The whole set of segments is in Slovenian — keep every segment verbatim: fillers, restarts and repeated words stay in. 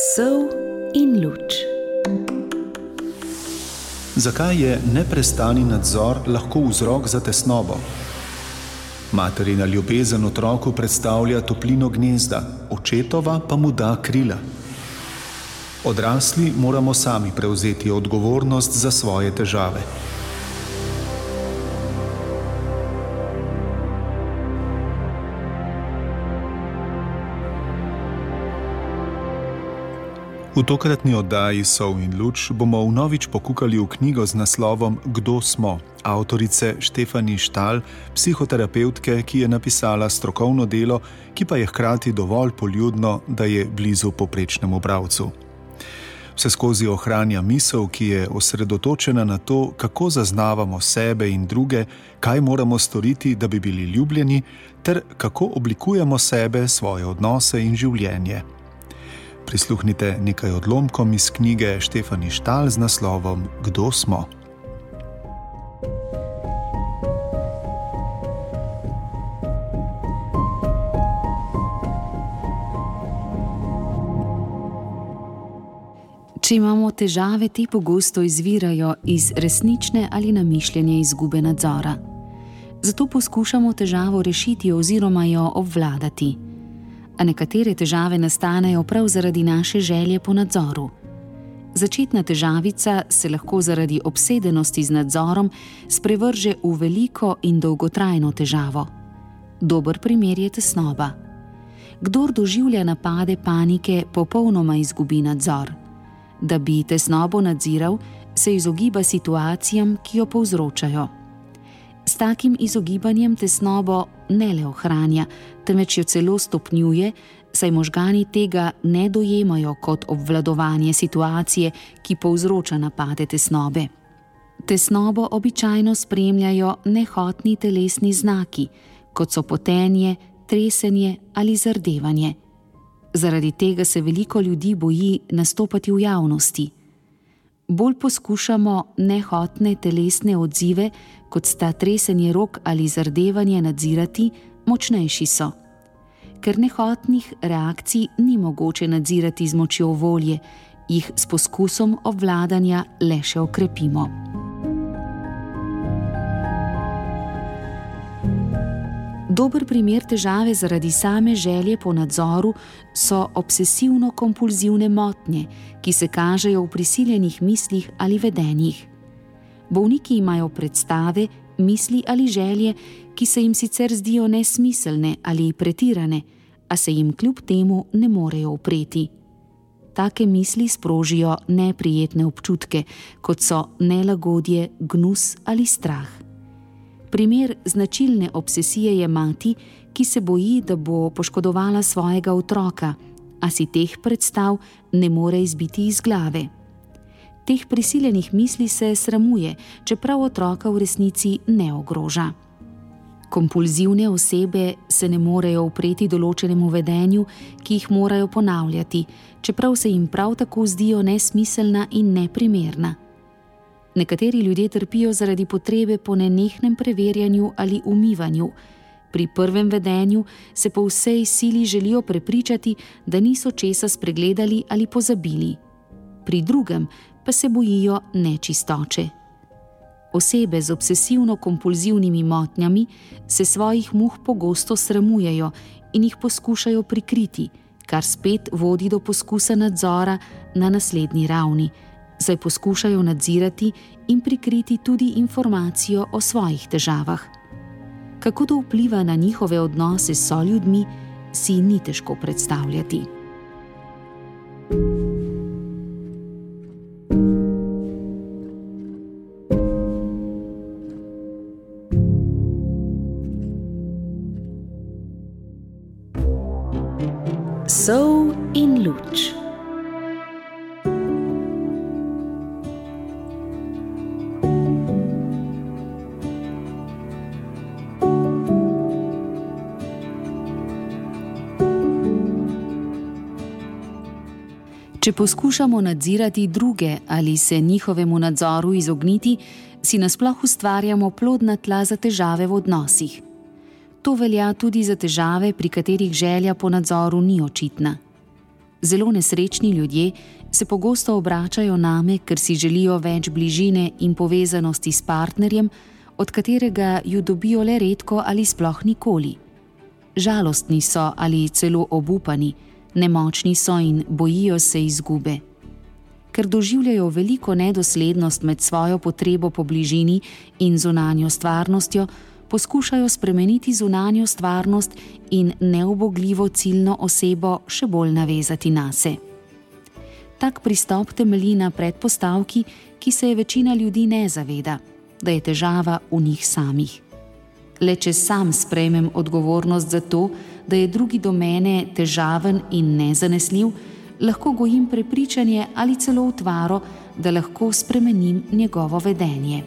Sol in luč. Zakaj je neprestani nadzor lahko vzrok za tesnobo? Materina ljubezen otroku predstavlja toplino gnezda, očetova pa mu da krila. Odrasli moramo sami prevzeti odgovornost za svoje težave. V tokratni oddaji Sol in luč bomo vnovič pokukali v knjigo z naslovom Kdo smo? Avtorice Štefani Štal, psihoterapevtke, ki je napisala strokovno delo, ki pa je hkrati dovolj poljudno, da je blizu povprečnemu bralcu. Vseskozi ohranja misel, ki je osredotočena na to, kako zaznavamo sebe in druge, kaj moramo storiti, da bi bili ljubljeni, ter kako oblikujemo sebe, svoje odnose in življenje. Prisluhnite nekaj odlomkom iz knjige Štefani Štal z naslovom Kdo smo? Če imamo težave, te pogosto izvirajo iz resnične ali namišljene izgube nadzora. Zato poskušamo težavo rešiti oziroma jo obvladati. A nekatere težave nastanejo prav zaradi naše želje po nadzoru. Začetna težavica se lahko zaradi obsedenosti z nadzorom sprevrže v veliko in dolgotrajno težavo. Dober primer je tesnoba. Kdor doživlja napade panike, popolnoma izgubi nadzor. Da bi tesnobo nadziral, se izogiba situacijam, ki jo povzročajo. S takim izogibanjem tesnobo ne le ohranja, temveč jo celo stopnjuje, saj možgani tega ne dojemajo kot obvladovanje situacije, ki povzroča napade tesnobe. Tesnobo običajno spremljajo nehotni telesni znaki, kot so potenje, tresenje ali zardevanje. Zaradi tega se veliko ljudi boji nastopati v javnosti. Bolj poskušamo nehotne telesne odzive, kot sta tresenje rok ali zardevanje, nadzirati, močnejši so. Ker nehotnih reakcij ni mogoče nadzirati z močjo volje, jih s poskusom obvladanja le še okrepimo. Dober primer težave zaradi same želje po nadzoru so obsesivno-kompulzivne motnje, ki se kažejo v prisiljenih mislih ali vedenjih. Bolniki imajo predstave, misli ali želje, ki se jim sicer zdijo nesmiselne ali pretirane, a se jim kljub temu ne morejo upreti. Take misli sprožijo neprijetne občutke, kot so nelagodje, gnus ali strah. Primer značilne obsesije je mati, ki se boji, da bo poškodovala svojega otroka, a si teh predstav ne more izbiti iz glave. Teh prisiljenih misli se sramuje, čeprav otroka v resnici ne ogroža. Kompulzivne osebe se ne morejo upreti določenemu vedenju, ki jih morajo ponavljati, čeprav se jim prav tako zdijo nesmiselna in neprimerna. Nekateri ljudje trpijo zaradi potrebe po nenehnem preverjanju ali umivanju. Pri prvem vedenju se po vsej sili želijo prepričati, da niso česa spregledali ali pozabili. Pri drugem pa se bojijo nečistoče. Osebe z obsesivno-kompulzivnimi motnjami se svojih muh pogosto sramujejo in jih poskušajo prikriti, kar spet vodi do poskusa nadzora na naslednji ravni, saj poskušajo nadzirati in prikriti tudi informacijo o svojih težavah. Kako to vpliva na njihove odnose s soljudmi, si ni težko predstavljati. Sol in luč. Če poskušamo nadzirati druge ali se njihovemu nadzoru izogniti, si nasploh ustvarjamo plodna tla za težave v odnosih. To velja tudi za težave, pri katerih želja po nadzoru ni očitna. Zelo nesrečni ljudje se pogosto obračajo name, ker si želijo več bližine in povezanosti s partnerjem, od katerega ju dobijo le redko ali sploh nikoli. Žalostni so ali celo obupani, nemočni so in bojijo se izgube. Ker doživljajo veliko nedoslednost med svojo potrebo po bližini in zunanjo stvarnostjo, poskušajo spremeniti zunanjo stvarnost in neubogljivo ciljno osebo še bolj navezati nase. Tak pristop temelji na predpostavki, ki se je večina ljudi ne zaveda, da je težava v njih samih. Le če sam sprejmem odgovornost za to, da je drugi do mene težaven in nezanesljiv, lahko gojim prepričanje ali celo utvaro, da lahko spremenim njegovo vedenje.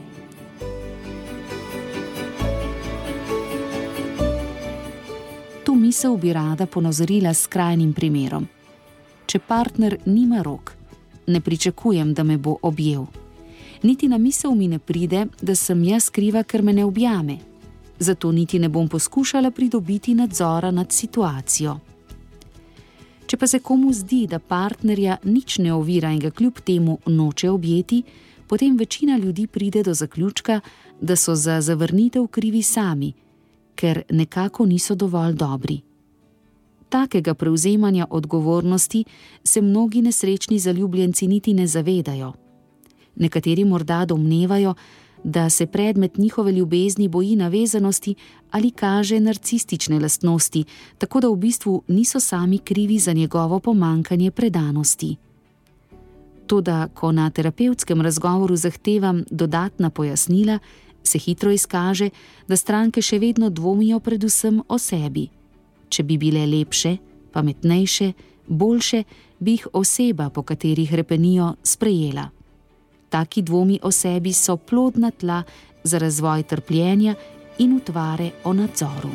Tu misel bi rada ponazorila s skrajnim primerom. Če partner nima rok, ne pričakujem, da me bo objel. Niti na misel mi ne pride, da sem jaz kriva, ker me ne objame. Zato niti ne bom poskušala pridobiti nadzora nad situacijo. Če pa se komu zdi, da partnerja nič ne ovira in ga kljub temu noče objeti, potem večina ljudi pride do zaključka, da so za zavrnitev krivi sami, ker nekako niso dovolj dobri. Takega prevzemanja odgovornosti se mnogi nesrečni zaljubljenci niti ne zavedajo. Nekateri morda domnevajo, da se predmet njihove ljubezni boji navezanosti ali kaže narcistične lastnosti, tako da v bistvu niso sami krivi za njegovo pomanjkanje predanosti. Toda, ko na terapevtskem razgovoru zahtevam dodatna pojasnila, se hitro izkaže, da stranke še vedno dvomijo predvsem o sebi. Če bi bile lepše, pametnejše, boljše, bi jih oseba, po katerih hrepenijo, sprejela. Taki dvomi o sebi so plodna tla za razvoj trpljenja in utvare o nadzoru.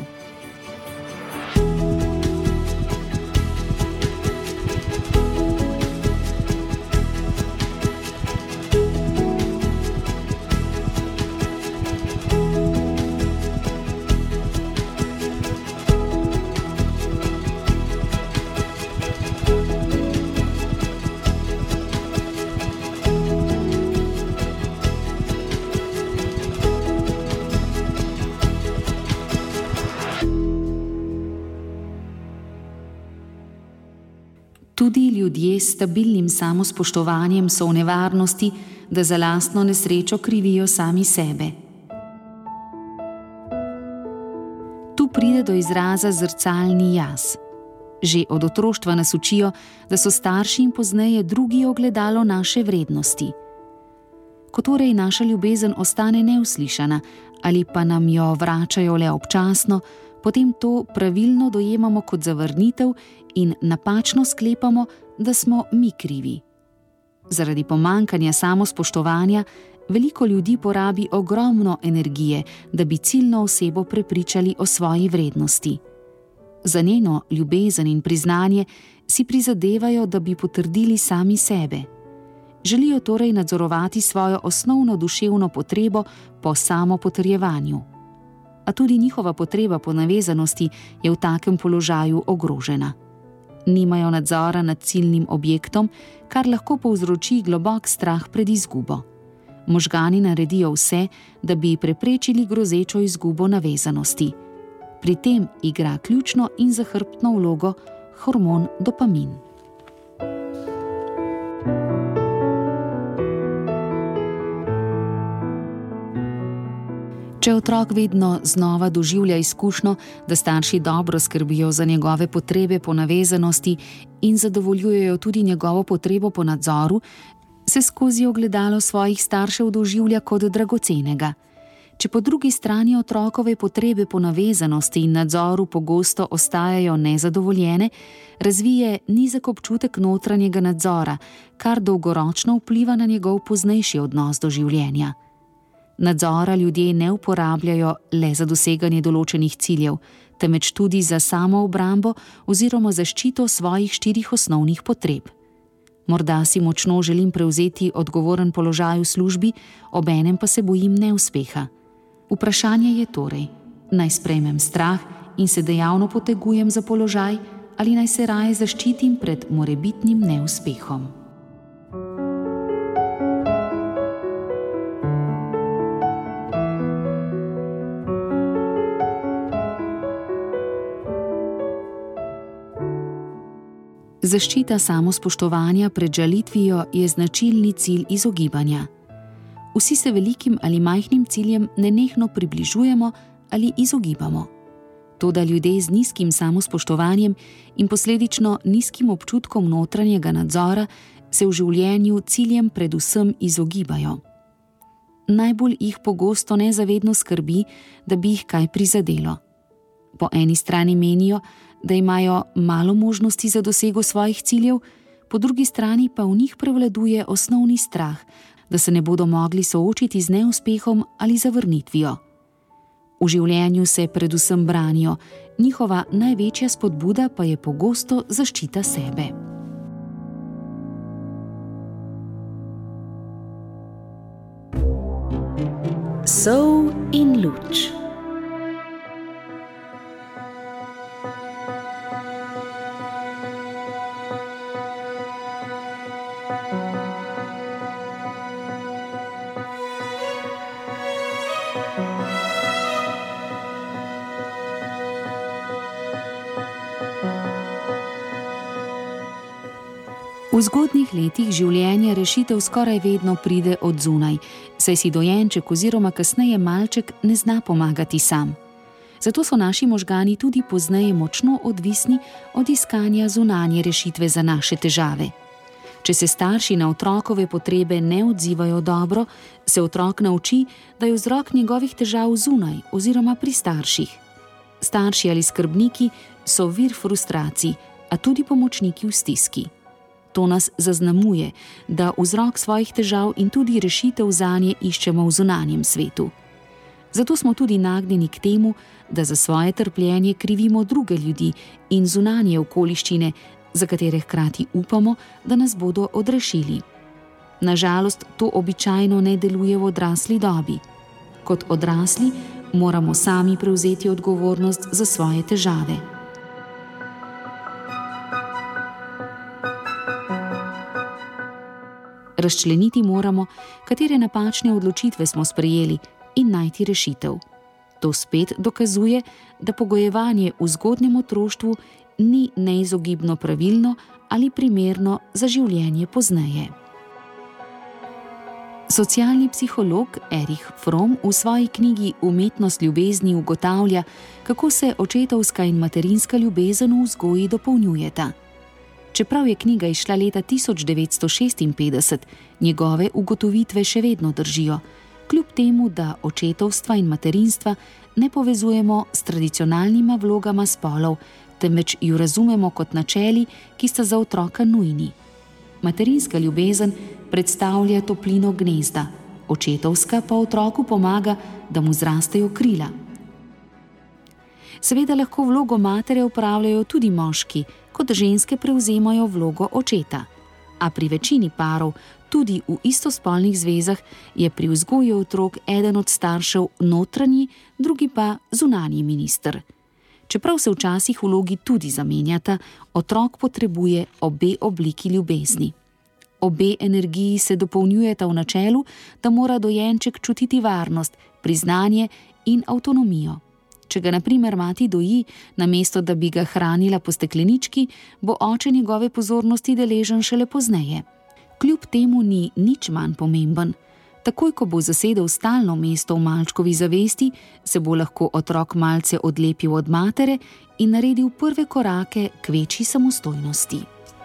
Tudi ljudje s stabilnim samospoštovanjem so v nevarnosti, da za lastno nesrečo krivijo sami sebe. Tu pride do izraza zrcalni jaz. Že od otroštva nas učijo, da so starši in pozneje drugi ogledalo naše vrednosti. Ko torej naša ljubezen ostane neuslišana ali pa nam jo vračajo le občasno, potem to pravilno dojemamo kot zavrnitev in napačno sklepamo, da smo mi krivi. Zaradi pomanjkanja samospoštovanja veliko ljudi porabi ogromno energije, da bi ciljno osebo prepričali o svoji vrednosti. Za njeno ljubezen in priznanje si prizadevajo, da bi potrdili sami sebe. Želijo torej nadzorovati svojo osnovno duševno potrebo po samopotrjevanju. A tudi njihova potreba po navezanosti je v takem položaju ogrožena. Nimajo nadzora nad ciljnim objektom, kar lahko povzroči globok strah pred izgubo. Možgani naredijo vse, da bi preprečili grozečo izgubo navezanosti. Pri tem igra ključno in zahrbtno vlogo hormon dopamin. Če otrok vedno znova doživlja izkušnjo, da starši dobro skrbijo za njegove potrebe po navezanosti in zadovoljujejo tudi njegovo potrebo po nadzoru, se skozi ogledalo svojih staršev doživlja kot dragocenega. Če po drugi strani otrokove potrebe po navezanosti in nadzoru pogosto ostajajo nezadovoljene, razvije nizek občutek notranjega nadzora, kar dolgoročno vpliva na njegov poznejši odnos do življenja. Nadzora ljudje ne uporabljajo le za doseganje določenih ciljev, temveč tudi za samoobrambo oziroma zaščito svojih štirih osnovnih potreb. Morda si močno želim prevzeti odgovoren položaj v službi, obenem pa se bojim neuspeha. Vprašanje je torej, naj sprejmem strah in se dejavno potegujem za položaj ali naj se raje zaščitim pred morebitnim neuspehom. Zaščita samospoštovanja pred žalitvijo je značilni cilj izogibanja. Vsi se velikim ali majhnim ciljem nenehno približujemo ali izogibamo. Toda ljudje z nizkim samospoštovanjem in posledično nizkim občutkom notranjega nadzora se v življenju ciljem predvsem izogibajo. Najbolj jih pogosto nezavedno skrbi, da bi jih kaj prizadelo. Po eni strani menijo, da imajo malo možnosti za dosego svojih ciljev, po drugi strani pa v njih prevladuje osnovni strah, da se ne bodo mogli soočiti z neuspehom ali zavrnitvijo. V življenju se predvsem branijo, njihova največja spodbuda pa je pogosto zaščita sebe. Sol in luč. V zgodnjih letih življenja rešitev skoraj vedno pride od zunaj, saj si dojenček oziroma kasneje malček ne zna pomagati sam. Zato so naši možgani tudi pozneje močno odvisni od iskanja zunanje rešitve za naše težave. Če se starši na otrokove potrebe ne odzivajo dobro, se otrok nauči, da je vzrok njegovih težav zunaj oziroma pri starših. Starši ali skrbniki so vir frustracij, a tudi pomočniki v stiski. To nas zaznamuje, da vzrok svojih težav in tudi rešitev zanje iščemo v zunanjem svetu. Zato smo tudi nagnjeni k temu, da za svoje trpljenje krivimo druge ljudi in zunanje okoliščine, za katere hkrati upamo, da nas bodo odrešili. Na žalost, to običajno ne deluje v odrasli dobi. Kot odrasli moramo sami prevzeti odgovornost za svoje težave. Razčleniti moramo, katere napačne odločitve smo sprejeli in najti rešitev. To spet dokazuje, da pogojevanje v zgodnjem otroštvu ni neizogibno pravilno ali primerno za življenje pozneje. Socialni psiholog Erich Fromm v svoji knjigi Umetnost ljubezni ugotavlja, kako se očetovska in materinska ljubezen v vzgoji dopolnjujeta. Čeprav je knjiga izšla leta tisoč devetsto šestinpetdeset, njegove ugotovitve še vedno držijo, kljub temu, da očetovstva in materinstva ne povezujemo s tradicionalnima vlogama spolov, temveč ju razumemo kot načeli, ki sta za otroka nujni. Materinska ljubezen predstavlja toplino gnezda, očetovska pa otroku pomaga, da mu zrastejo krila. Seveda lahko vlogo matere opravljajo tudi moški, kot ženske prevzemajo vlogo očeta. A pri večini parov, tudi v istospolnih zvezah, je pri vzgoji otrok eden od staršev notranji, drugi pa zunanji minister. Čeprav se včasih vlogi tudi zamenjata, otrok potrebuje obe obliki ljubezni. Obe energiji se dopolnjujeta v načelu, da mora dojenček čutiti varnost, priznanje in avtonomijo. Če ga na primer mati doji, namesto da bi ga hranila po steklenički, bo oče njegove pozornosti deležen šele pozneje. Kljub temu ni nič manj pomemben. Takoj, ko bo zasedel stalno mesto v malčkovi zavesti, se bo lahko otrok malce odlepil od matere in naredil prve korake k večji samostojnosti.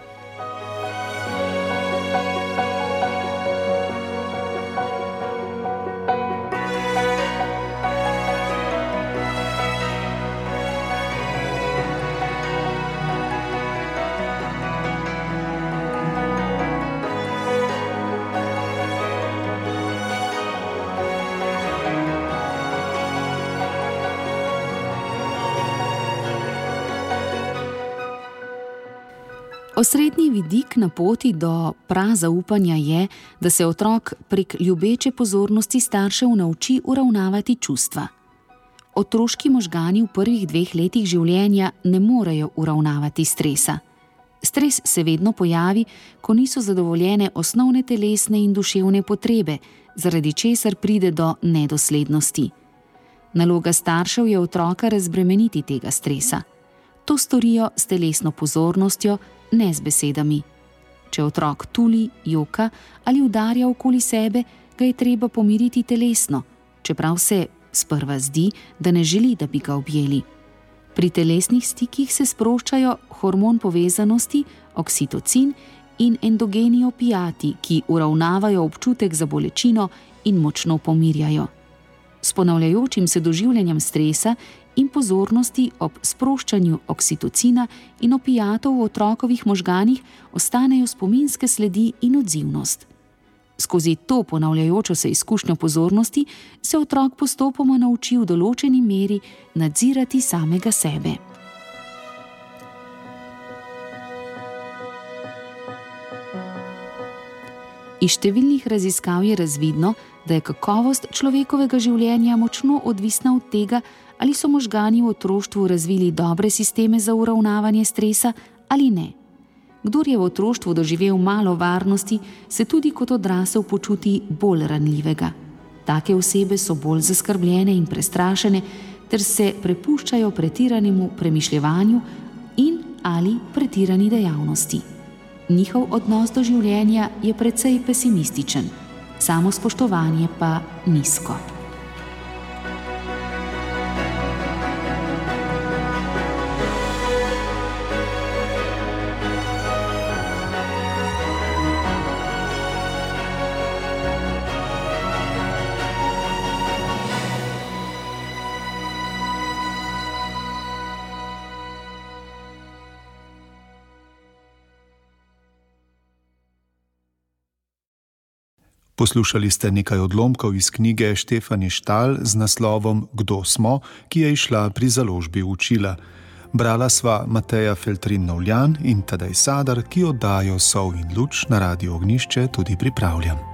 Osrednji vidik na poti do prazaupanja je, da se otrok prek ljubeče pozornosti staršev nauči uravnavati čustva. Otroški možgani v prvih dveh letih življenja ne morejo uravnavati stresa. Stres se vedno pojavi, ko niso zadovoljene osnovne telesne in duševne potrebe, zaradi česar pride do nedoslednosti. Naloga staršev je otroka razbremeniti tega stresa. To storijo s telesno pozornostjo, ne z besedami. Če otrok tuli, joka ali udarja okoli sebe, ga je treba pomiriti telesno, čeprav se sprva zdi, da ne želi, da bi ga objeli. Pri telesnih stikih se sproščajo hormon povezanosti, oksitocin in endogeni opiati, ki uravnavajo občutek za bolečino in močno pomirjajo. S ponavljajočim se doživljanjem stresa in pozornosti ob sproščanju oksitocina in opiatov v otrokovih možganih ostanejo spominske sledi in odzivnost. Skozi to ponavljajočo se izkušnjo pozornosti se otrok postopoma nauči v določeni meri nadzirati samega sebe. Iz številnih raziskav je razvidno, da je kakovost človekovega življenja močno odvisna od tega, ali so možgani v otroštvu razvili dobre sisteme za uravnavanje stresa ali ne. Kdor je v otroštvu doživel malo varnosti, se tudi kot odrasel počuti bolj ranljivega. Take osebe so bolj zaskrbljene in prestrašene, ter se prepuščajo pretiranemu premišljevanju in ali pretirani dejavnosti. Njihov odnos do življenja je precej pesimističen, samospoštovanje pa nizko. Poslušali ste nekaj odlomkov iz knjige Štefani Štal z naslovom Kdo smo, ki je izšla pri založbi Učila. Brala sva Mateja Feltrin-Novljan in Tadej Sadar, ki oddajo Sol in luč na Radiu Ognjišče tudi pripravljam.